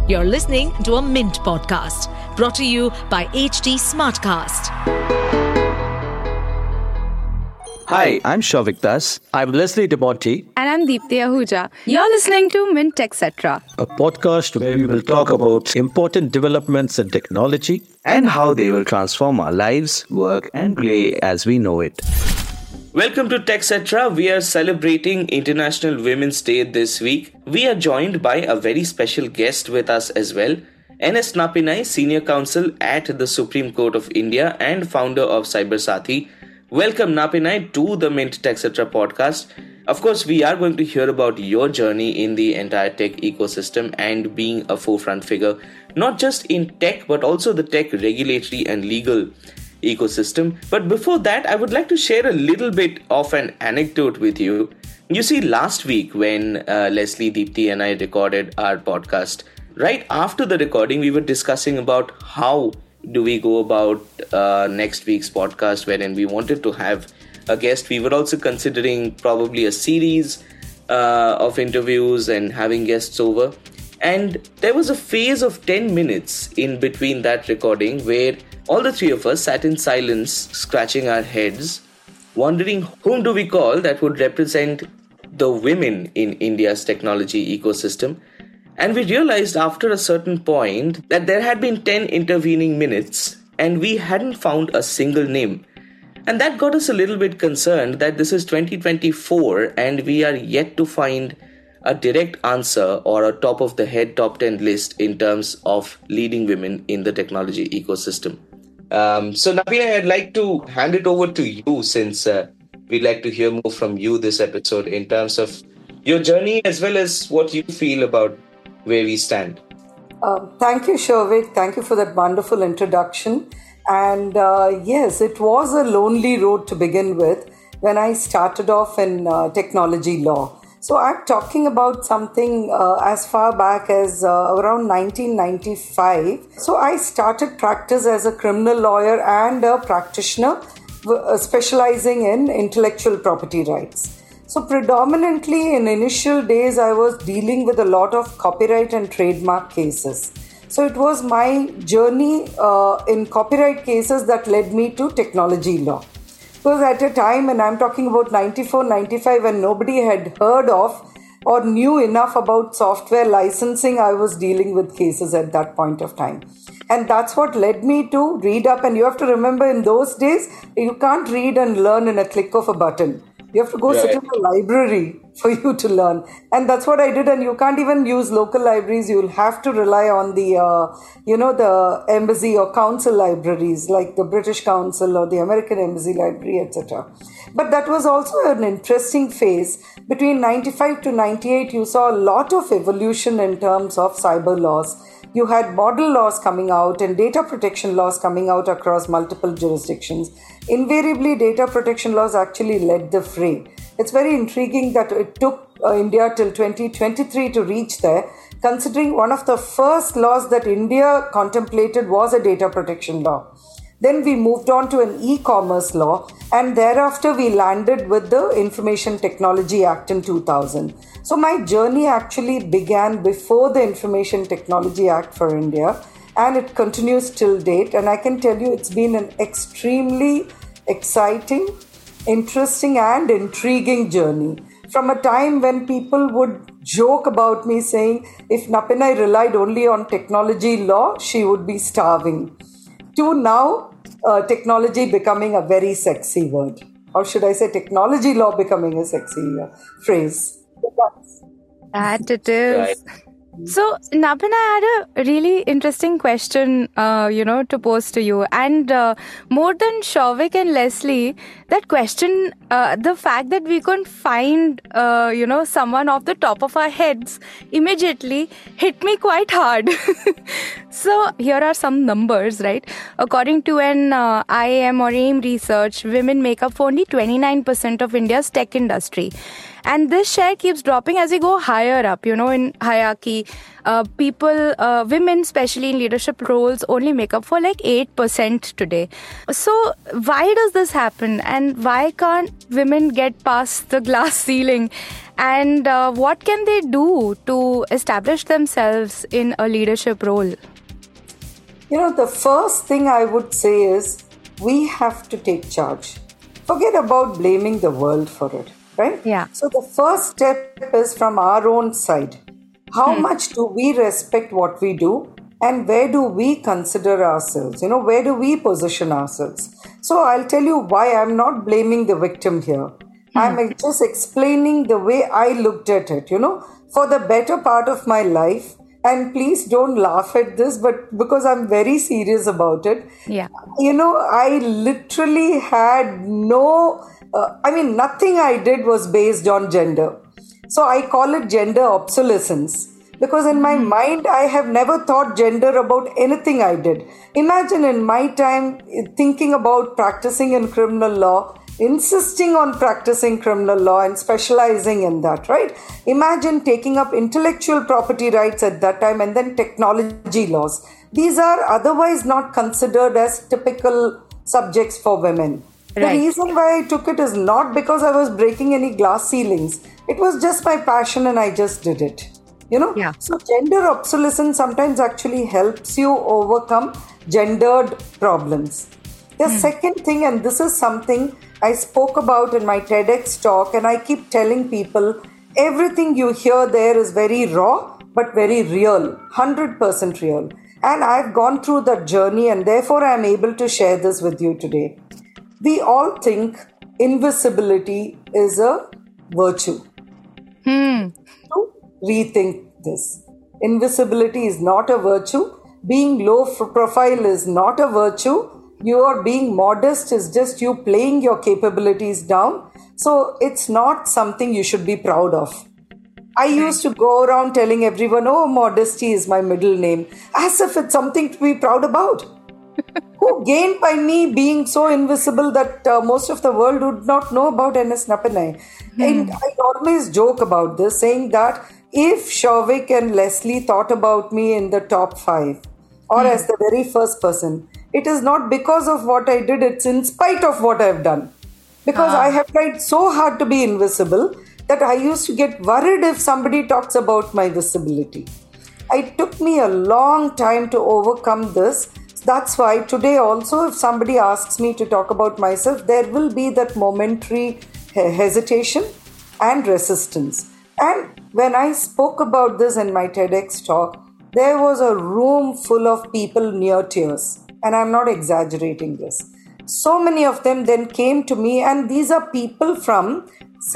You're listening to a Mint podcast brought to you by HT Smartcast. Hi, I'm Shavik Das. I'm Leslie DeMonte. And I'm Deepthi Ahuja. You're listening to Mint Etc. A podcast where we will talk about important developments in technology and how they will transform our lives, work, and play as we know it. Welcome to TechCetra. We are celebrating International Women's Day this week. We are joined by a very special guest with us as well. N.S. Napinai, Senior Counsel at the Supreme Court of India and founder of CyberSathi. Welcome, Napinai, to the Mint TechCetra podcast. Of course, we are going to hear about your journey in the entire tech ecosystem and being a forefront figure, not just in tech, but also the tech regulatory and legal ecosystem. But before that, I would like to share a little bit of an anecdote with you. You see, last week when Leslie, Deepthi and I recorded our podcast, right after the recording, we were discussing about how do we go about next week's podcast, wherein we wanted to have a guest. We were also considering probably a series of interviews and having guests over. And there was a phase of 10 minutes in between that recording where all the three of us sat in silence, scratching our heads, wondering whom do we call that would represent the women in India's technology ecosystem. And we realized after a certain point that there had been 10 intervening minutes and we hadn't found a single name. And that got us a little bit concerned that this is 2024 and we are yet to find a direct answer or a top of the head top 10 list in terms of leading women in the technology ecosystem. So Napinai, I'd like to hand it over to you since we'd like to hear more from you this episode in terms of your journey as well as what you feel about where we stand. Thank you, Shavik. Thank you for that wonderful introduction. And yes, it was a lonely road to begin with when I started off in technology law. So I'm talking about something as far back as around 1995. So I started practice as a criminal lawyer and a practitioner specializing in intellectual property rights. So predominantly in initial days, I was dealing with a lot of copyright and trademark cases. So it was my journey in copyright cases that led me to technology law. Because at a time, and I'm talking about 94, 95, when nobody had heard of or knew enough about software licensing, I was dealing with cases at that point of time. And that's what led me to read up. And you have to remember, in those days, you can't read and learn in a click of a button. You have to go sit in a library for you to learn. And that's what I did. And you can't even use local libraries. You'll have to rely on the, the embassy or council libraries like the British Council or the American Embassy Library, etc. But that was also an interesting phase. Between 95 to 98, you saw a lot of evolution in terms of cyber laws. You had model laws coming out and data protection laws coming out across multiple jurisdictions. Invariably, data protection laws actually led the fray. It's very intriguing that it took India till 2023 to reach there, considering one of the first laws that India contemplated was a data protection law. Then we moved on to an e-commerce law, and thereafter we landed with the Information Technology Act in 2000. So my journey actually began before the Information Technology Act for India, and it continues till date. And I can tell you it's been an extremely exciting, interesting and intriguing journey. From a time when people would joke about me saying, if Napinai relied only on technology law, she would be starving, to now technology becoming a very sexy word. Or should I say technology law becoming a sexy phrase. That it is. Right. So, Napinai, I had a really interesting question, to pose to you. And more than Shavik and Leslie, that question, the fact that we couldn't find, someone off the top of our heads immediately hit me quite hard. So, here are some numbers, right? According to an IIM or AIM research, women make up for only 29% of India's tech industry. And this share keeps dropping as we go higher up, in hierarchy. Women, especially in leadership roles, only make up for like 8% today. So why does this happen? And why can't women get past the glass ceiling And what can they do to establish themselves in a leadership role? The first thing I would say is we have to take charge. Forget about blaming the world for it, right? Yeah. So the first step is from our own side. How much do we respect what we do? And where do we consider ourselves? Where do we position ourselves? So I'll tell you why I'm not blaming the victim here. I'm just explaining the way I looked at it, for the better part of my life. And please don't laugh at this, but because I'm very serious about it. Yeah. I literally had nothing I did was based on gender. So I call it gender obsolescence. Because in my mind, I have never thought gender about anything I did. Imagine in my time thinking about practicing in criminal law, insisting on practicing criminal law and specializing in that, right? Imagine taking up intellectual property rights at that time and then technology laws. These are otherwise not considered as typical subjects for women. Right. The reason why I took it is not because I was breaking any glass ceilings. It was just my passion and I just did it. Yeah. So gender obsolescence sometimes actually helps you overcome gendered problems. The second thing, and this is something I spoke about in my TEDx talk, and I keep telling people, everything you hear there is very raw, but very real, 100% real. And I've gone through that journey, and therefore I'm able to share this with you today. We all think invisibility is a virtue. To rethink this. Invisibility is not a virtue. Being low profile is not a virtue. Your being modest is just you playing your capabilities down. So it's not something you should be proud of. I used to go around telling everyone, modesty is my middle name, as if it's something to be proud about. Who gained by me being so invisible that most of the world would not know about NS Nappanai. And I always joke about this, saying that if Souvik and Leslie thought about me in the top 5 or as the very first person, it is not because of what I did, it's in spite of what I've done. Because I have tried so hard to be invisible that I used to get worried if somebody talks about my visibility. It took me a long time to overcome this. That's why today also, if somebody asks me to talk about myself, there will be that momentary hesitation and resistance. And when I spoke about this in my TEDx talk, there was a room full of people near tears. And I'm not exaggerating this. So many of them then came to me, and these are people from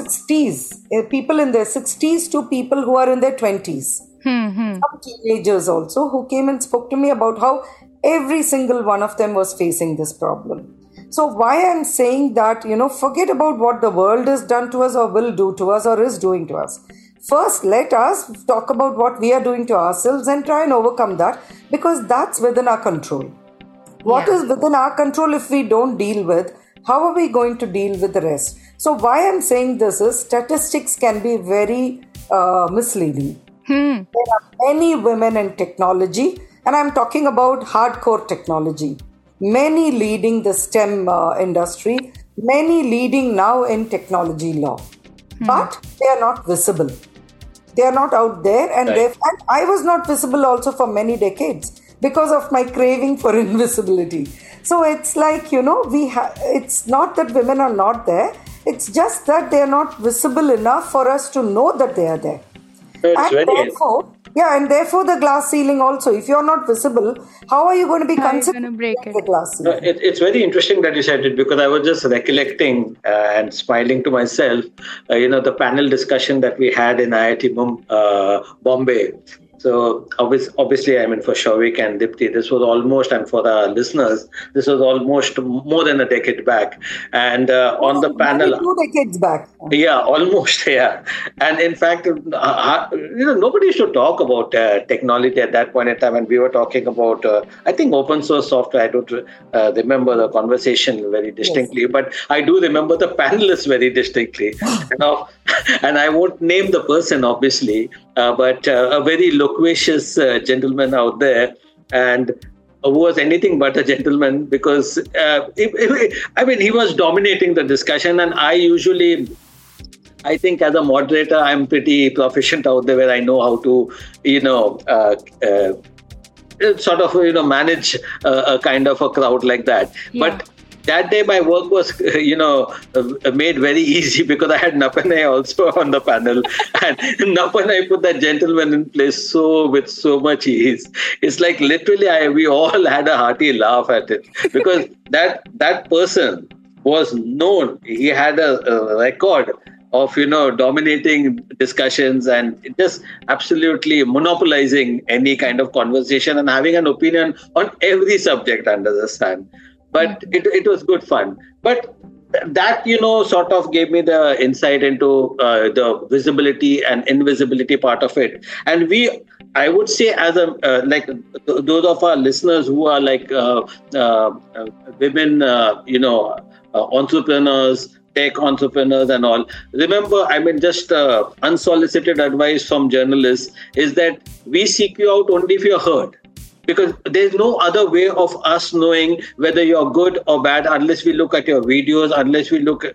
60s, people in their 60s to people who are in their 20s. Some teenagers also who came and spoke to me about how every single one of them was facing this problem. So why I'm saying that, forget about what the world has done to us or will do to us or is doing to us. First, let us talk about what we are doing to ourselves and try and overcome that, because that's within our control. What is within our control if we don't deal with? How are we going to deal with the rest? So why I'm saying this is statistics can be very misleading. There are many women in technology, and I'm talking about hardcore technology. Many leading the STEM industry, many leading now in technology law. But they are not visible. They are not out there, and I was not visible also for many decades because of my craving for invisibility. So it's like, it's not that women are not there. It's just that they are not visible enough for us to know that they are there. And therefore the glass ceiling also. If you're not visible, how are you going to be considered to break the glass ceiling? It's very interesting that you said it, because I was just recollecting and smiling to myself, the panel discussion that we had in IIT Bombay. So obviously, for Souvik and Dipti, this was almost, and for the listeners, this was almost more than a decade back. And on the panel, 2 decades back. Yeah, almost. Yeah, and in fact, nobody used to talk about technology at that point in time, and we were talking about, I think, open source software. I don't remember the conversation very distinctly, but I do remember the panelists very distinctly. And I won't name the person, obviously, but a very loquacious gentleman out there, and who was anything but a gentleman, because he was dominating the discussion. And I usually I think as a moderator, I'm pretty proficient out there where I know how to, sort of, manage a kind of a crowd like that. Yeah. But that day my work was, made very easy because I had Napanai also on the panel. And Napanai put that gentleman in place with so much ease. It's like literally we all had a hearty laugh at it because that person was known. He had a record of, dominating discussions and just absolutely monopolizing any kind of conversation and having an opinion on every subject under the sun. But it was good fun. But that, sort of gave me the insight into the visibility and invisibility part of it. And I would say as those of our listeners who are like women, entrepreneurs, tech entrepreneurs and all. Remember, just unsolicited advice from journalists is that we seek you out only if you're heard. Because there's no other way of us knowing whether you're good or bad unless we look at your videos, unless we look at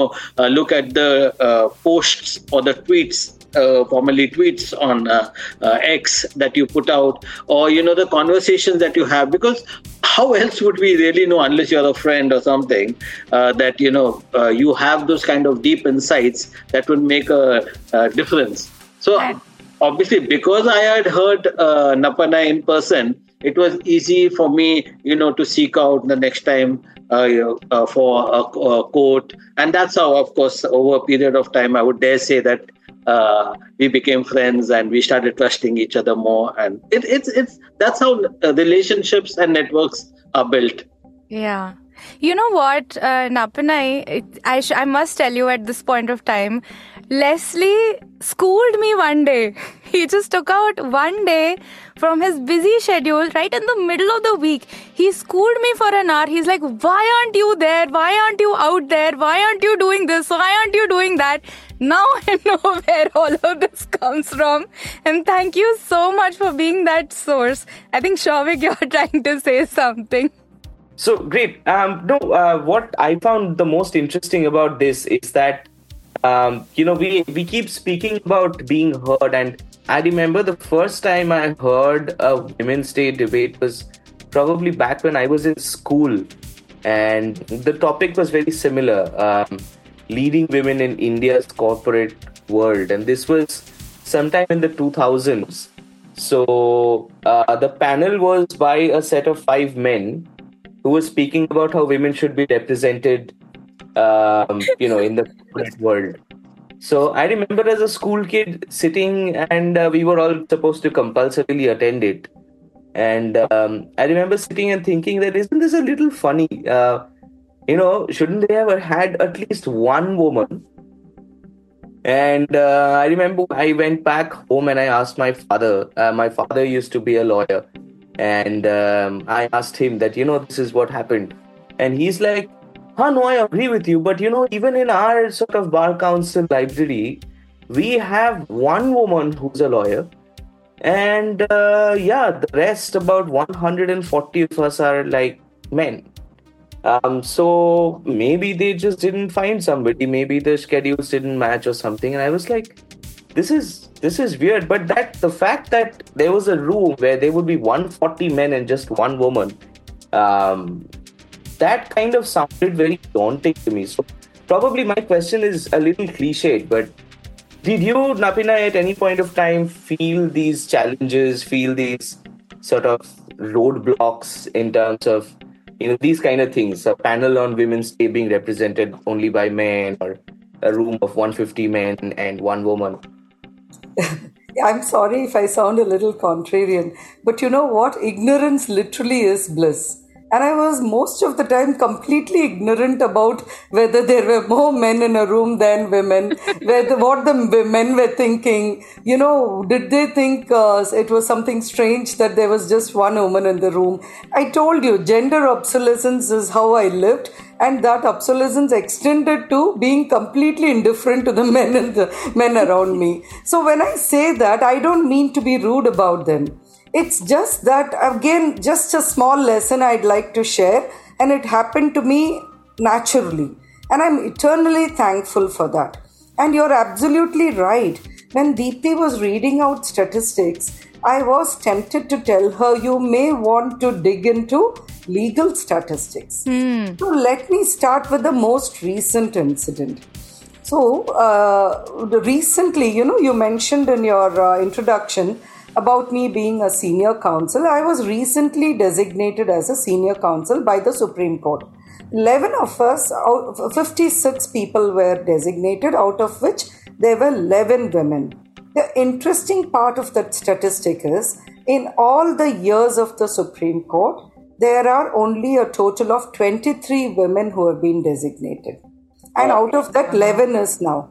the posts or the tweets, formerly tweets on X that you put out, or the conversations that you have. Because how else would we really know unless you're a friend or something that you have those kind of deep insights that would make a difference. So. Obviously, because I had heard Napanai in person, it was easy for me, to seek out the next time for a quote. And that's how, of course, over a period of time, I would dare say that we became friends and we started trusting each other more. And that's how relationships and networks are built. Yeah. You know what, Napanai, I must tell you at this point of time, Leslie schooled me one day. He just took out one day from his busy schedule right in the middle of the week. He schooled me for an hour. He's like, why aren't you there? Why aren't you out there? Why aren't you doing this? Why aren't you doing that? Now I know where all of this comes from. And thank you so much for being that source. I think, Shouvik, you're trying to say something. So great. What I found the most interesting about this is that we keep speaking about being heard, and I remember the first time I heard a Women's Day debate was probably back when I was in school, and the topic was very similar, leading women in India's corporate world, and this was sometime in the 2000s. So the panel was by a set of 5 men who were speaking about how women should be represented in the corporate world. So I remember as a school kid sitting, and we were all supposed to compulsorily attend it. And I remember sitting and thinking that isn't this a little funny? Shouldn't they have had at least one woman? And I remember I went back home and I asked my father. My father used to be a lawyer. And I asked him that, this is what happened. And he's like, no, I agree with you. But, even in our sort of bar council library, we have one woman who's a lawyer. And the rest, about 140 of us are like men. So maybe they just didn't find somebody. Maybe the schedules didn't match or something. And I was like, this is weird. But the fact that there was a room where there would be 140 men and just one woman, that kind of sounded very daunting to me. So probably my question is a little cliched, but did you, Napinai, at any point of time feel these challenges, feel these sort of roadblocks in terms of, these kind of things, a panel on Women's Day being represented only by men, or a room of 150 men and one woman? I'm sorry if I sound a little contrarian, but you know what? Ignorance literally is bliss. And I was most of the time completely ignorant about whether there were more men in a room than women, what the men were thinking. Did they think it was something strange that there was just one woman in the room? I told you, gender obsolescence is how I lived. And that obsolescence extended to being completely indifferent to the men around me. So when I say that, I don't mean to be rude about them. It's just that, again, just a small lesson I'd like to share, and it happened to me naturally. And I'm eternally thankful for that. And you're absolutely right. When Deepthi was reading out statistics, I was tempted to tell her, you may want to dig into legal statistics. So let me start with the most recent incident. So recently, you mentioned in your introduction about me being a senior counsel. I was recently designated as a senior counsel by the Supreme Court. 11 of us, 56 people were designated, out of which there were 11 women. The interesting part of that statistic is, in all the years of the Supreme Court, there are only a total of 23 women who have been designated. And out of that, 11 is now.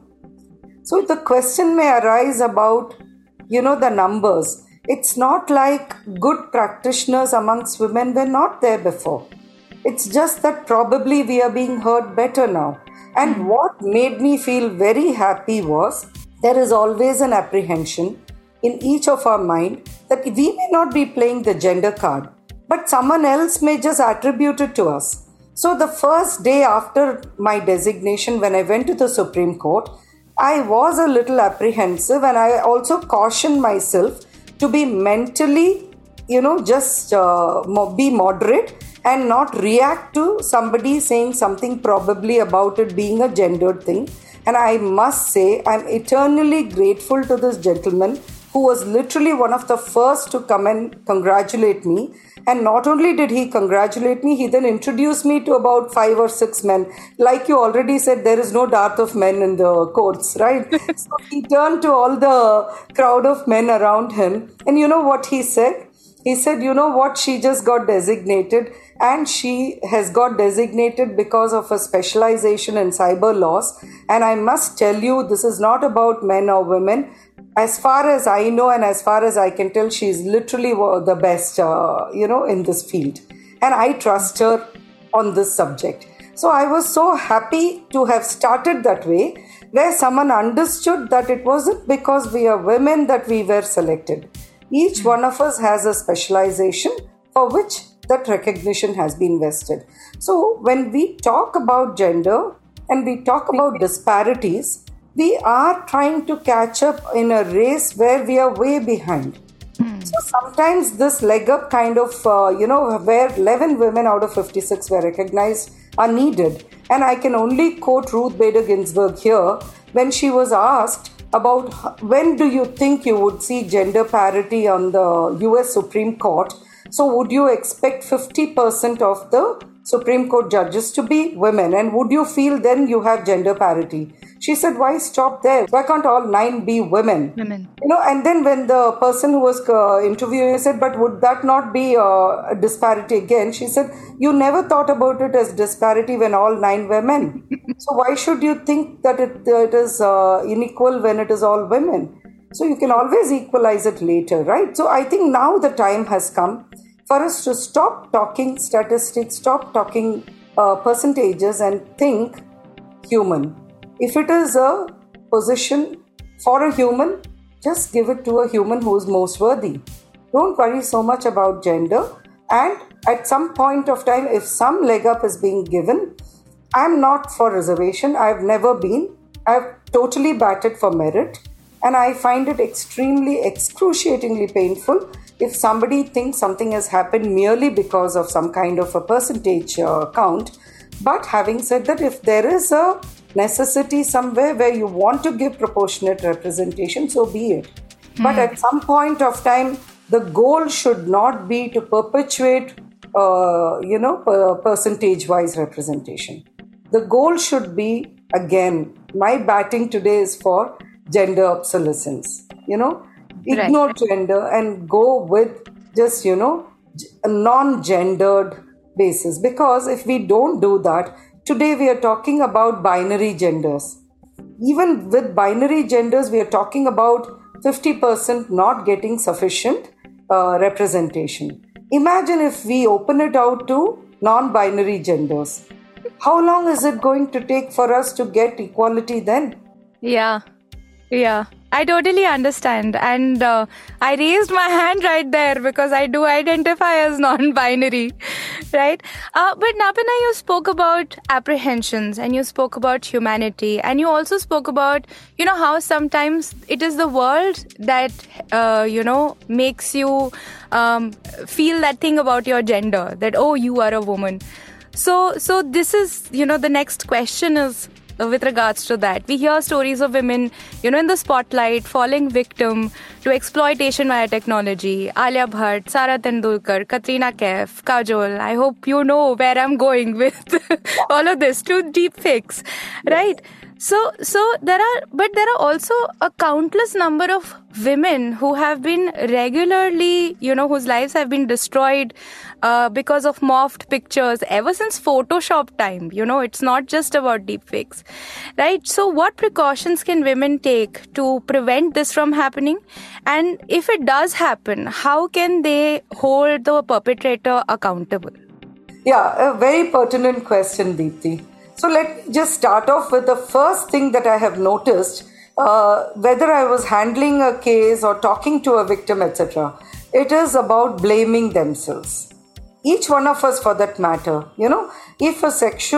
So the question may arise about, the numbers. It's not like good practitioners amongst women were not there before. It's just that probably we are being heard better now. And what made me feel very happy was, there is always an apprehension in each of our mind that we may not be playing the gender card, but someone else may just attribute it to us. So the first day after my designation, when I went to the Supreme Court, I was a little apprehensive, and I also cautioned myself to be mentally, just be moderate and not react to somebody saying something probably about it being a gendered thing. And I must say, I'm eternally grateful to this gentleman who was literally one of the first to come and congratulate me. And not only did he congratulate me, he then introduced me to about 5 or 6 men. Like you already said, there is no dearth of men in the courts, right? So he turned to all the crowd of men around him. And you know what he said? He said, you know what, she just got designated, and she has got designated because of a specialization in cyber laws. And I must tell you, this is not about men or women. As far as I know and as far as I can tell, she is literally the best, in this field. And I trust her on this subject. So I was so happy to have started that way, where someone understood that it wasn't because we are women that we were selected. Each one of us has a specialization for which that recognition has been vested. So when we talk about gender and we talk about disparities, we are trying to catch up in a race where we are way behind. So sometimes this leg up kind of, where 11 women out of 56 were recognized are needed. And I can only quote Ruth Bader Ginsburg here when she was asked about when do you think you would see gender parity on the US Supreme Court. So would you expect 50% of the Supreme Court judges to be women? And would you feel then you have gender parity? She said, why stop there? Why can't all 9 be women? And then when the person who was interviewing said, but would that not be a disparity again? She said, you never thought about it as disparity when all 9 were men. So why should you think that it is unequal when it is all women? So you can always equalize it later, right? So I think now the time has come for us to stop talking statistics, stop talking percentages, and think human. If it is a position for a human, just give it to a human who is most worthy. Don't worry so much about gender. And at some point of time, if some leg up is being given, I'm not for reservation. I've never been. I've totally batted for merit. And I find it extremely, excruciatingly painful if somebody thinks something has happened merely because of some kind of a percentage count. But having said that, if there is a necessity somewhere where you want to give proportionate representation, so be it. But at some point of time, the goal should not be to perpetuate, percentage-wise representation. The goal should be, again, my batting today is for gender obsolescence. Ignore gender and go with just, a non-gendered basis. Because if we don't do that, today we are talking about binary genders. Even with binary genders, we are talking about 50% not getting sufficient representation. Imagine if we open it out to non-binary genders. How long is it going to take for us to get equality then? Yeah. I totally understand. And I raised my hand right there because I do identify as non-binary, right? But Napina, you spoke about apprehensions and you spoke about humanity, and you also spoke about, how sometimes it is the world that, makes you feel that thing about your gender, that, oh, you are a woman. So this is, the next question is, with regards to that. We hear stories of women, in the spotlight, falling victim to exploitation via technology. Alia Bhatt, Sara Tendulkar, Katrina Kaif, Kajol. I hope you know where I'm going with all of this, to deep fakes, right? So there are also a countless number of women who have been regularly, whose lives have been destroyed because of morphed pictures ever since Photoshop time. It's not just about deepfakes, right? So what precautions can women take to prevent this from happening? And if it does happen, how can they hold the perpetrator accountable? Yeah, a very pertinent question, Deepti. So let me just start off with the first thing that I have noticed, whether I was handling a case or talking to a victim, etc. It is about blaming themselves. Each one of us, for that matter, if a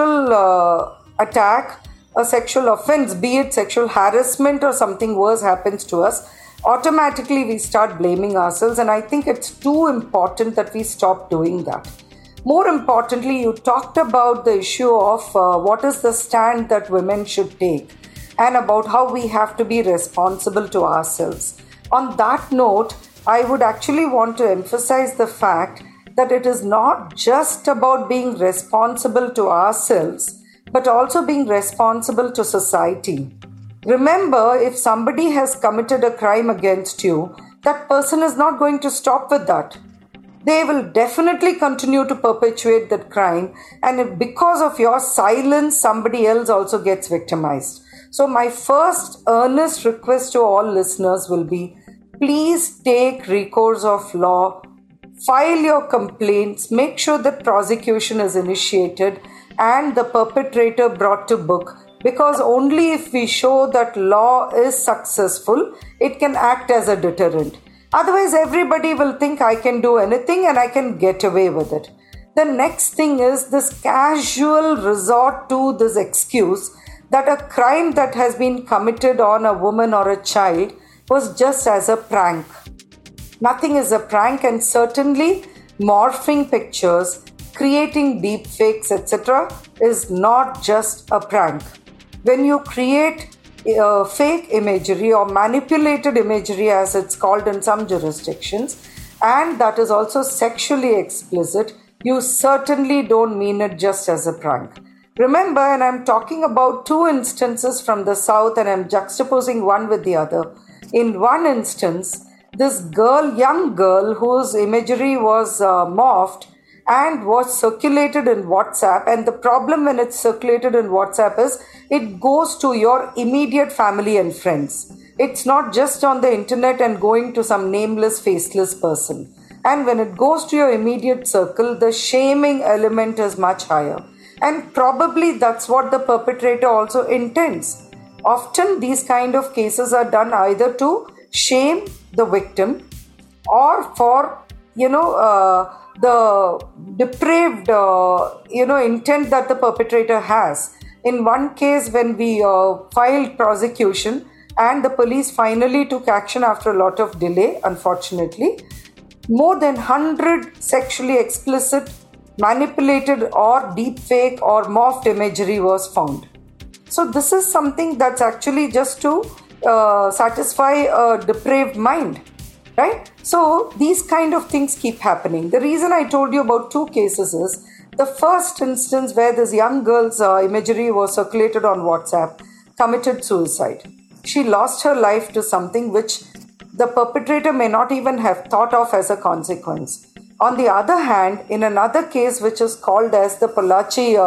sexual attack, a sexual offense, be it sexual harassment or something worse happens to us, automatically we start blaming ourselves. And I think it's too important that we stop doing that. More importantly, you talked about the issue of what is the stand that women should take and about how we have to be responsible to ourselves. On that note, I would actually want to emphasize the fact that it is not just about being responsible to ourselves, but also being responsible to society. Remember, if somebody has committed a crime against you, that person is not going to stop with that. They will definitely continue to perpetuate that crime, and if because of your silence, somebody else also gets victimized. So my first earnest request to all listeners will be, please take recourse of law, file your complaints, make sure that prosecution is initiated and the perpetrator brought to book, because only if we show that law is successful, it can act as a deterrent. Otherwise, everybody will think I can do anything and I can get away with it. The next thing is this casual resort to this excuse that a crime that has been committed on a woman or a child was just as a prank. Nothing is a prank, and certainly morphing pictures, creating deep fakes, etc. is not just a prank. When you create fake imagery or manipulated imagery, as it's called in some jurisdictions, and that is also sexually explicit, you certainly don't mean it just as a prank. Remember, and I'm talking about two instances from the South, and I'm juxtaposing one with the other. In one instance, this young girl whose imagery was morphed and was circulated in WhatsApp. And the problem when it's circulated in WhatsApp is it goes to your immediate family and friends. It's not just on the internet and going to some nameless, faceless person. And when it goes to your immediate circle, the shaming element is much higher. And probably that's what the perpetrator also intends. Often these kind of cases are done either to shame the victim or for, the depraved, intent that the perpetrator has. In one case, when we filed prosecution and the police finally took action after a lot of delay, unfortunately, more than 100 sexually explicit, manipulated or deepfake or morphed imagery was found. So this is something that's actually just to satisfy a depraved mind. Right? So these kind of things keep happening. The reason I told you about two cases is the first instance where this young girl's imagery was circulated on WhatsApp committed suicide. She lost her life to something which the perpetrator may not even have thought of as a consequence. On the other hand, in another case which is called as the Pollachi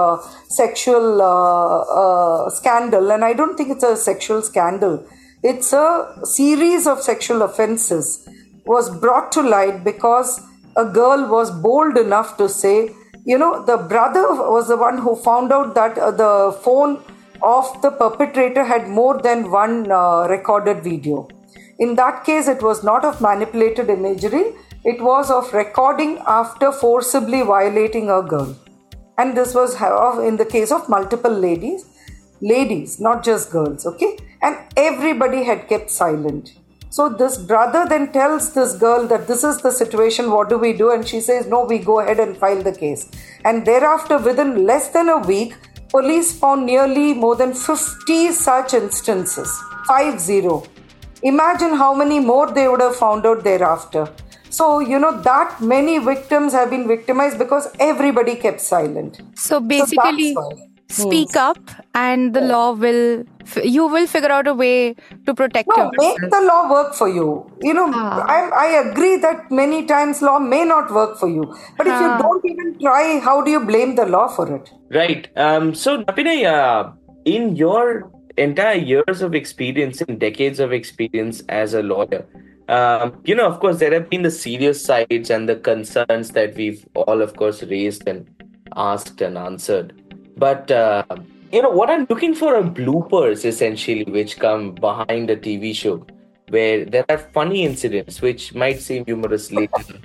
sexual scandal, and I don't think it's a sexual scandal, it's a series of sexual offenses, was brought to light because a girl was bold enough to say, the brother was the one who found out that the phone of the perpetrator had more than one recorded video. In that case, it was not of manipulated imagery, it was of recording after forcibly violating a girl. And this was in the case of multiple ladies, not just girls, okay? And everybody had kept silent. So this brother then tells this girl that this is the situation, what do we do? And she says, no, we go ahead and file the case. And thereafter, within less than a week, police found nearly more than 50 such instances. 50. Imagine how many more they would have found out thereafter. So, that many victims have been victimized because everybody kept silent. So basically, speak up and the law you will figure out a way to protect yourself. Make the law work for you. I agree that many times law may not work for you. But if you don't even try, how do you blame the law for it? Right. So, Napinai, in your entire years of experience and decades of experience as a lawyer, of course, there have been the serious sides and the concerns that we've all, of course, raised and asked and answered. But, what I'm looking for are bloopers, essentially, which come behind a TV show, where there are funny incidents, which might seem humorous later,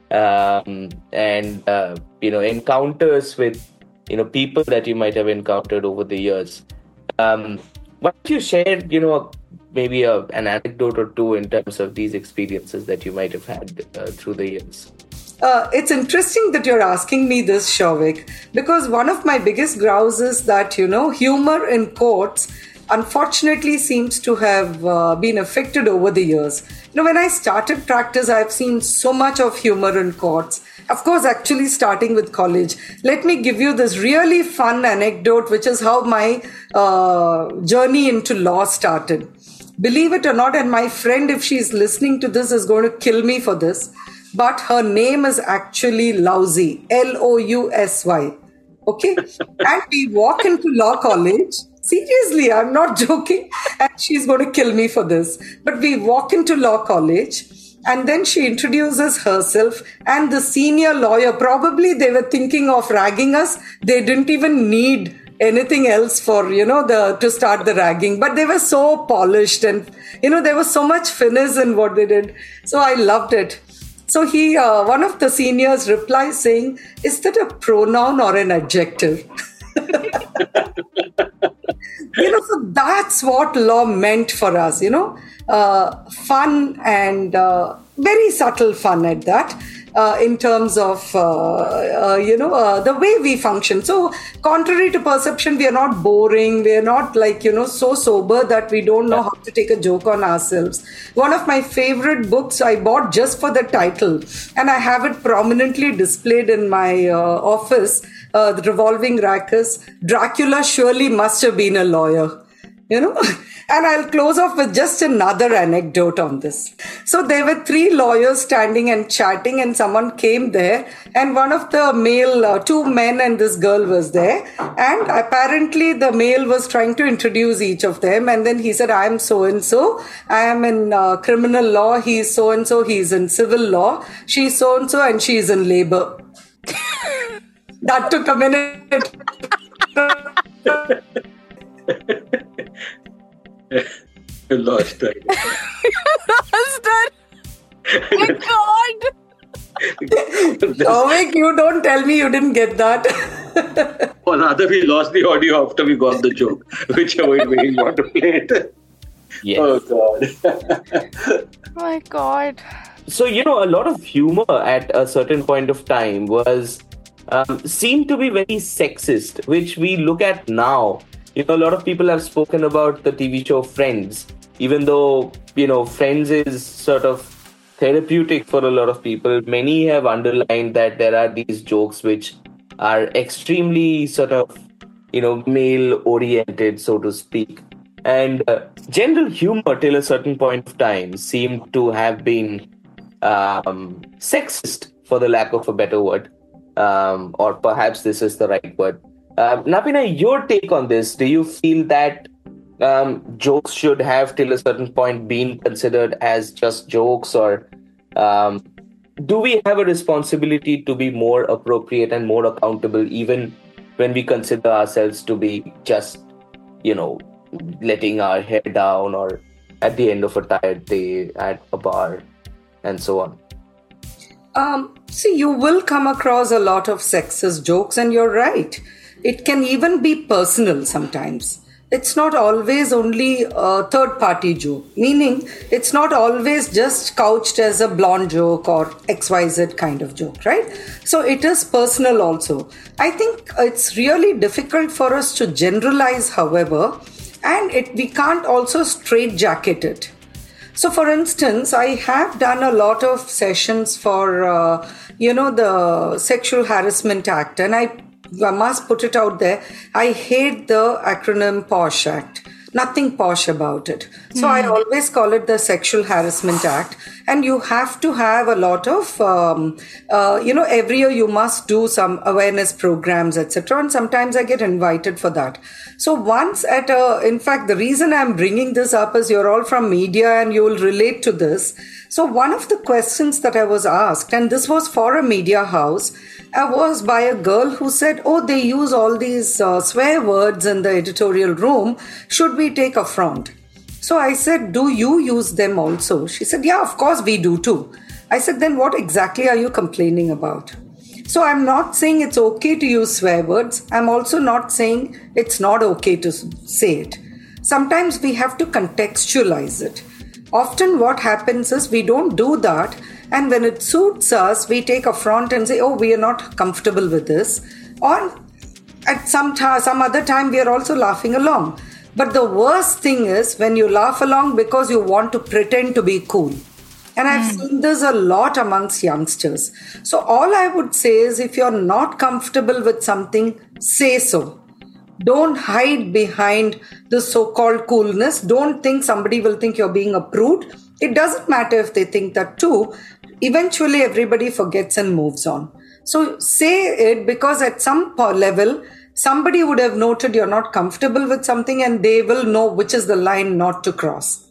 encounters with, people that you might have encountered over the years. Why don't you share, maybe an anecdote or two in terms of these experiences that you might have had through the years? It's interesting that you're asking me this, Souvik, because one of my biggest grouse is that, humor in courts unfortunately seems to have been affected over the years. When I started practice, I've seen so much of humor in courts. Of course, actually starting with college. Let me give you this really fun anecdote, which is how my journey into law started. Believe it or not, and my friend, if she's listening to this, is going to kill me for this, but her name is actually Lousy, Lousy. Okay? And we walk into law college. Seriously, I'm not joking. And she's going to kill me for this. But we walk into law college, and then she introduces herself and the senior lawyer. Probably they were thinking of ragging us. They didn't even need anything else for, to start the ragging. But they were so polished and, there was so much finesse in what they did. So I loved it. So one of the seniors replies saying, is that a pronoun or an adjective? So that's what law meant for us, fun and very subtle fun at that. In terms of, the way we function. So, contrary to perception, we are not boring. We are not so sober that we don't know how to take a joke on ourselves. One of my favorite books I bought just for the title, and I have it prominently displayed in my office, the revolving rack is Dracula surely must have been a lawyer. And I'll close off with just another anecdote on this. So there were 3 lawyers standing and chatting, and someone came there, and one of the 2 men and this girl was there, and apparently the male was trying to introduce each of them, and then he said, I am so-and-so, I am in criminal law, he is so-and-so, he is in civil law, she is so-and-so, and she is in labor. That took a minute. You lost that. My God! Souvik, you don't tell me you didn't get that. Or rather, we lost the audio after we got the joke, whichever way you want to play it. Yes. Oh, God. My God. So, a lot of humor at a certain point of time was seemed to be very sexist, which we look at now. A lot of people have spoken about the TV show Friends, even though, Friends is sort of therapeutic for a lot of people. Many have underlined that there are these jokes which are extremely sort of, male-oriented, so to speak. And general humor till a certain point of time seemed to have been sexist, for the lack of a better word. Or perhaps this is the right word. Napinai, your take on this, do you feel that jokes should have till a certain point been considered as just jokes, or do we have a responsibility to be more appropriate and more accountable even when we consider ourselves to be just, letting our hair down or at the end of a tired day at a bar and so on? See, you will come across a lot of sexist jokes, and you're right. It can even be personal sometimes. It's not always only a third-party joke, meaning it's not always just couched as a blonde joke or XYZ kind of joke, right? So it is personal also. I think it's really difficult for us to generalize, however, and we can't also straitjacket it. So, for instance, I have done a lot of sessions for, the Sexual Harassment Act, and I must put it out there. I hate the acronym POSH Act. Nothing posh about it. So I always call it the Sexual Harassment Act. And you have to have a lot of, every year you must do some awareness programs, etc. And sometimes I get invited for that. So once in fact, the reason I'm bringing this up is you're all from media and you will relate to this. So one of the questions that I was asked, and this was for a media house, was by a girl who said, they use all these swear words in the editorial room. Should we take affront? So I said, do you use them also? She said, yeah, of course we do too. I said, then what exactly are you complaining about? So I'm not saying it's okay to use swear words. I'm also not saying it's not okay to say it. Sometimes we have to contextualize it. Often what happens is we don't do that. And when it suits us, we take affront and say, we are not comfortable with this. Or at some other time, we are also laughing along. But the worst thing is when you laugh along because you want to pretend to be cool. And I've seen this a lot amongst youngsters. So all I would say is if you're not comfortable with something, say so. Don't hide behind the so-called coolness. Don't think somebody will think you're being a prude. It doesn't matter if they think that too. Eventually, everybody forgets and moves on. So say it, because at some level, somebody would have noted you're not comfortable with something and they will know which is the line not to cross.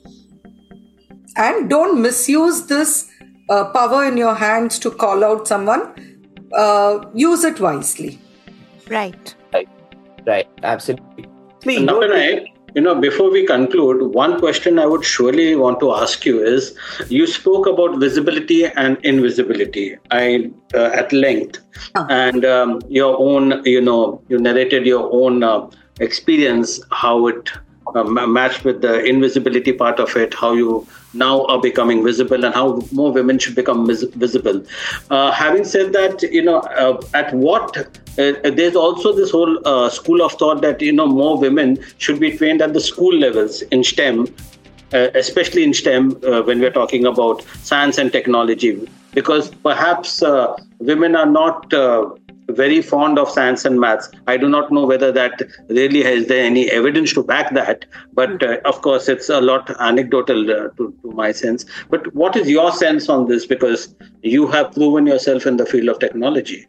And don't misuse this power in your hands to call out someone. Use it wisely. Right. Right. Absolutely. Please. Before we conclude, one question I would surely want to ask you is, you spoke about visibility and invisibility at length, and your own, you narrated your own experience, how it matched with the invisibility part of it, how you now are becoming visible and how more women should become visible. Having said that, at what there's also this whole school of thought that, more women should be trained at the school levels in STEM, especially in STEM when we're talking about science and technology, because perhaps women are not very fond of science and maths. I do not know whether that really is there any evidence to back that, but of course it's a lot anecdotal to my sense. But what is your sense on this, because you have proven yourself in the field of technology?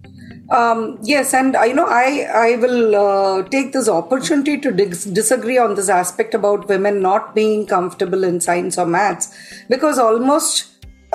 Yes, and I will take this opportunity to disagree on this aspect about women not being comfortable in science or maths, because almost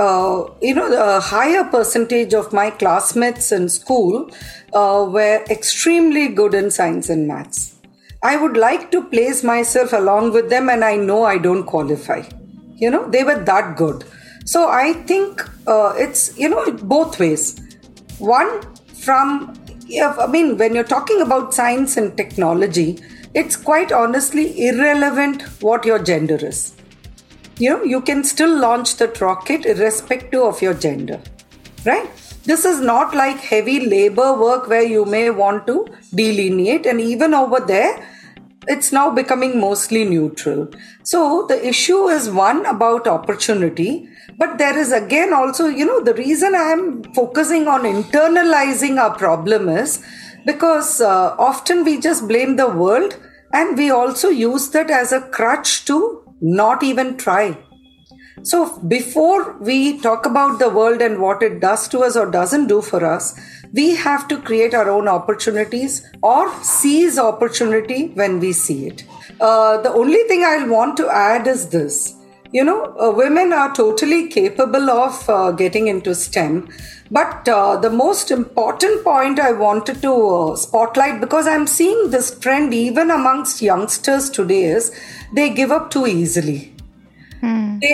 a higher percentage of my classmates in school were extremely good in science and maths. I would like to place myself along with them, and I know I don't qualify. They were that good. So I think it's, both ways. One, when you're talking about science and technology, it's quite honestly irrelevant what your gender is. You can still launch that rocket irrespective of your gender, right? This is not like heavy labor work where you may want to delineate, and even over there, it's now becoming mostly neutral. So the issue is one about opportunity, but there is again also, the reason I'm focusing on internalizing our problem is because often we just blame the world, and we also use that as a crutch to not even try. So before we talk about the world and what it does to us or doesn't do for us, we have to create our own opportunities or seize opportunity when we see it. The only thing I'll want to add is this. Women are totally capable of getting into STEM. But the most important point I wanted to spotlight, because I'm seeing this trend even amongst youngsters today, is they give up too easily. They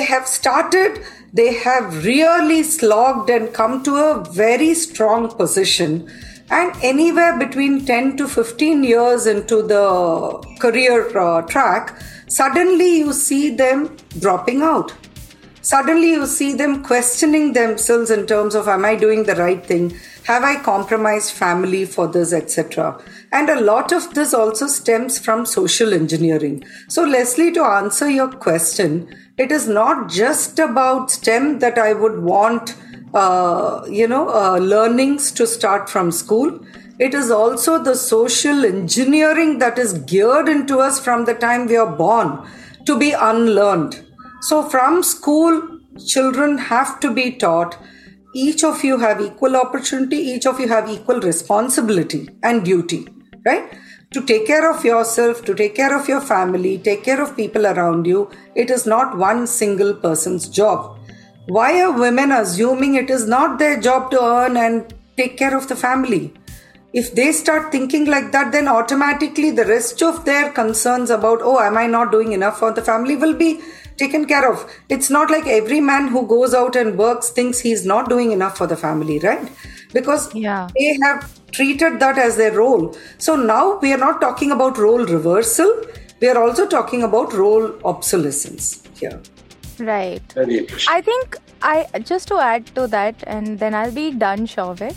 have really slogged and come to a very strong position. And anywhere between 10 to 15 years into the career track, suddenly you see them dropping out. Suddenly you see them questioning themselves in terms of, am I doing the right thing? Have I compromised family for this, etc.? And a lot of this also stems from social engineering. So Leslie, to answer your question, it is not just about STEM that I would want learnings to start from school. It is also the social engineering that is geared into us from the time we are born to be unlearned. So from school, children have to be taught, each of you have equal opportunity, each of you have equal responsibility and duty, right? To take care of yourself, to take care of your family, take care of people around you. It is not one single person's job. Why are women assuming it is not their job to earn and take care of the family? If they start thinking like that, then automatically the rest of their concerns about, am I not doing enough for the family, will be taken care of. It's not like every man who goes out and works thinks he's not doing enough for the family, right? Because they have treated that as their role. So now we are not talking about role reversal. We are also talking about role obsolescence here. Right. Very interesting. I think just to add to that, and then I'll be done, Shouvik,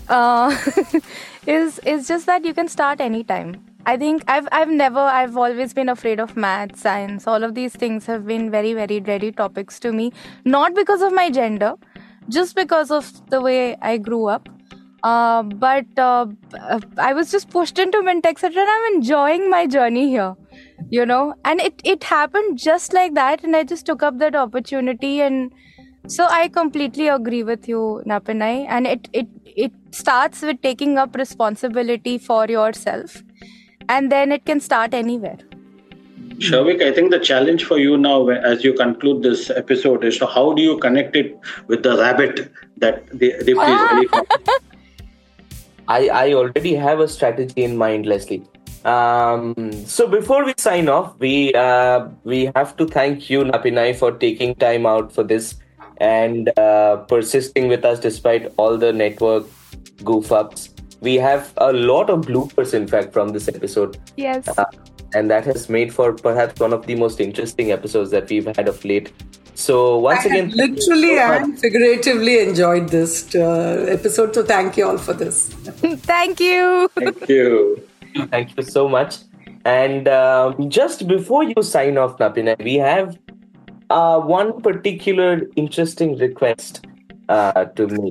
is just that you can start anytime. I think I've always been afraid of math, science. All of these things have been very, very dreary topics to me. Not because of my gender, just because of the way I grew up. But I was just pushed into Mint, etc. And I'm enjoying my journey here, and it happened just like that. And I just took up that opportunity. And so I completely agree with you, Napinai. And it starts with taking up responsibility for yourself. And then it can start anywhere. Shouvik, I think the challenge for you now, as you conclude this episode, is how do you connect it with the rabbit that Deepti is really I already have a strategy in mind, Leslie. So before we sign off, we have to thank you, Napinai, for taking time out for this and persisting with us despite all the network goof-ups. We have a lot of bloopers, in fact, from this episode. Yes. And that has made for perhaps one of the most interesting episodes that we've had of late. So once again, literally and figuratively enjoyed this episode. So thank you all for this. Thank you. Thank you. Thank you so much. And just before you sign off, Napinai, we have one particular interesting request to make.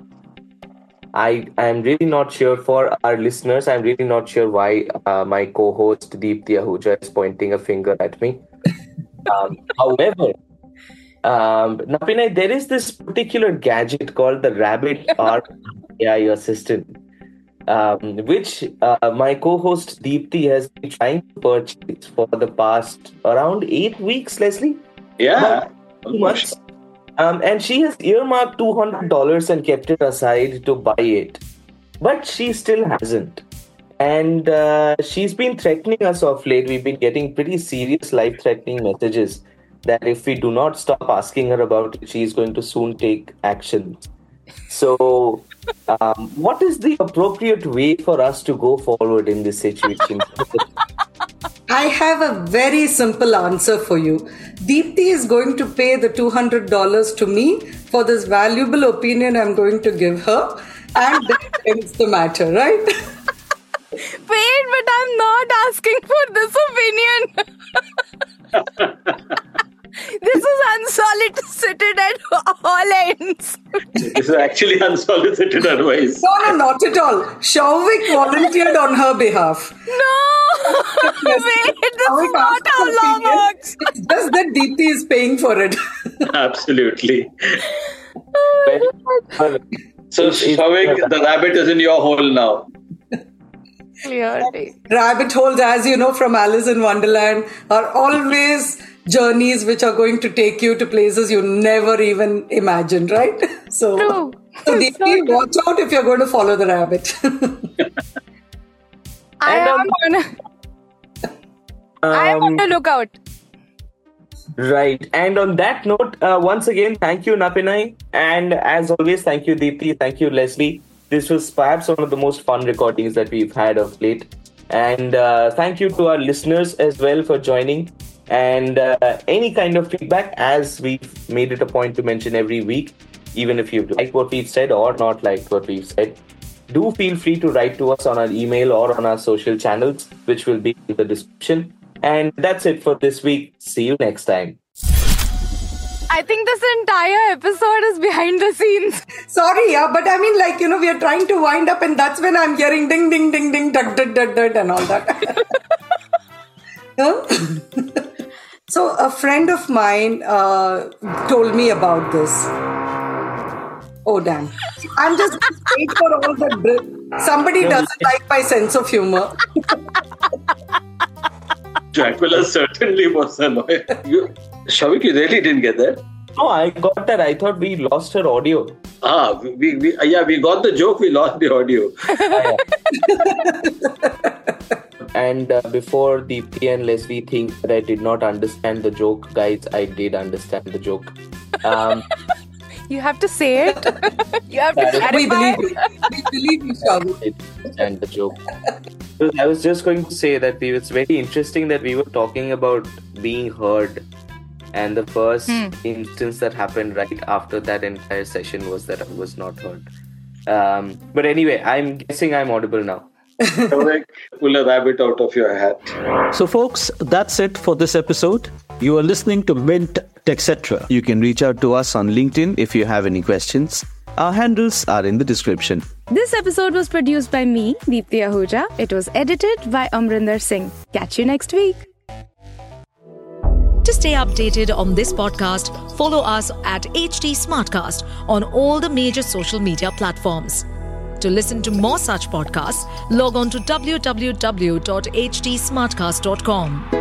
I am really not sure for our listeners. I'm really not sure why my co-host Deepti Ahuja is pointing a finger at me. However, Napinai, there is this particular gadget called the Rabbit Art AI assistant, which my co-host Deepti has been trying to purchase for the past around 8 weeks, Leslie? Yeah. 2 months. And she has earmarked $200 and kept it aside to buy it. But she still hasn't. And she's been threatening us of late. We've been getting pretty serious life-threatening messages that if we do not stop asking her about it, she's going to soon take action. So, what is the appropriate way for us to go forward in this situation? I have a very simple answer for you. Deepti is going to pay the $200 to me for this valuable opinion I'm going to give her, and that ends the matter, right? Wait, but I'm not asking for this opinion. This is unsolicited at all ends. This is actually unsolicited advice. No, not at all. Shouvik volunteered on her behalf. No! Wait, this is not how law works. It's just that Deepti is paying for it. Absolutely. So, Shouvik, the rabbit is in your hole now. Clearly. Rabbit holes, as you know from Alice in Wonderland, are always journeys which are going to take you to places you never even imagined, right? So, True. So Deepti, watch out if you're going to follow the rabbit. I am on the lookout. Right. And on that note, once again, thank you, Napinai. And as always, thank you, Deepti. Thank you, Leslie. This was perhaps one of the most fun recordings that we've had of late. And thank you to our listeners as well for joining. And any kind of feedback, as we've made it a point to mention every week, even if you've liked what we've said or not liked what we've said, do feel free to write to us on our email or on our social channels, which will be in the description. And that's it for this week. See you next time. I think this entire episode is behind the scenes. Sorry, but I mean, like, we are trying to wind up, and that's when I'm hearing ding, ding, ding, ding, dud, dud, dud, dud, and all that. So a friend of mine told me about this. Oh, damn. I'm just waiting for all that. Somebody doesn't like my sense of humor. Dracula certainly was annoying. Shavik, you really didn't get that? No, I got that. I thought we lost her audio. We got the joke, we lost the audio. And before Deepti and Leslie think that I did not understand the joke, guys, I did understand the joke. You have to say it. You have to clarify. We believe you. We believe you, Shavik. I did understand the joke. I was just going to say that it's very interesting that we were talking about being heard. And the first instance that happened right after that entire session was that I was not heard. But anyway, I'm guessing I'm audible now. Pull a rabbit out of your hat. So folks, that's it for this episode. You are listening to Mint Etc. You can reach out to us on LinkedIn if you have any questions. Our handles are in the description. This episode was produced by me, Deepti Ahuja. It was edited by Amrinder Singh. Catch you next week. To stay updated on this podcast, follow us at HT Smartcast on all the major social media platforms. To listen to more such podcasts, log on to www.htsmartcast.com.